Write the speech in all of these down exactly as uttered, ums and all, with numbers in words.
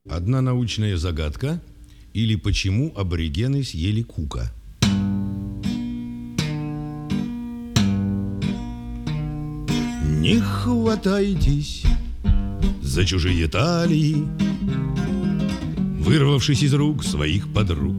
Одна научная загадка или почему аборигены съели кука. Не хватайтесь за чужие талии, вырвавшись из рук своих подруг.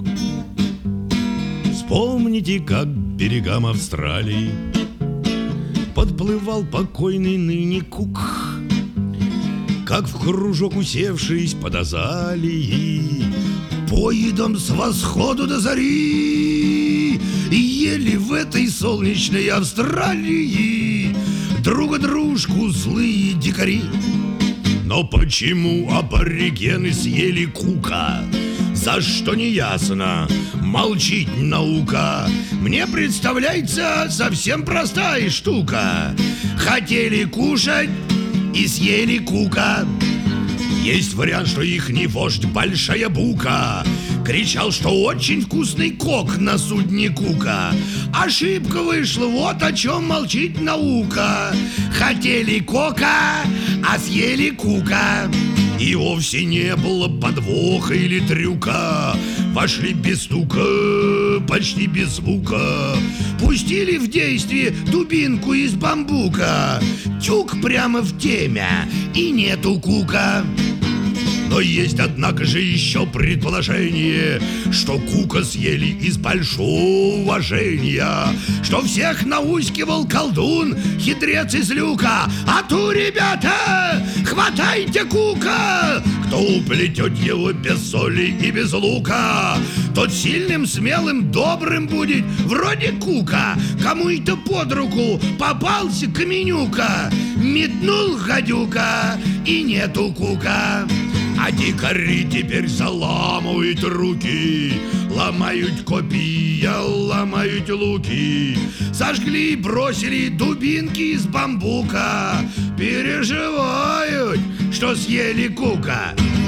Вспомните, как к берегам Австралии подплывал покойный ныне кук, как в кружок усевшись под азалией поедом с восходу до зари ели в этой солнечной Австралии друга дружку злые дикари. Но почему аборигены съели кука? За что не ясно, молчит наука. Мне представляется совсем простая штука. Хотели кушать и съели кука. Есть вариант, что ихний вождь Большая Бука кричал, что очень вкусный кок на судне Кука. Ошибка вышла, вот о чем молчит наука. Хотели кока, а съели кука. И вовсе не было подвоха или трюка. Вошли без стука, почти без звука. Пустили в действие дубинку из бамбука. Тюк прямо в темя, и нету кука. Но есть, однако же, еще предположение, что кука съели из большого уважения, что всех наускивал колдун, хитрец из люка. А ту, ребята, хватайте кука! Кто уплетет его без соли и без лука, тот сильным, смелым, добрым будет, вроде кука. Кому-то под руку попался каменюка, метнул гадюка, и нету кука. А дикари теперь заламывают руки, ломают копья, ломают луки, сожгли и бросили дубинки из бамбука. Переживают, что съели кука.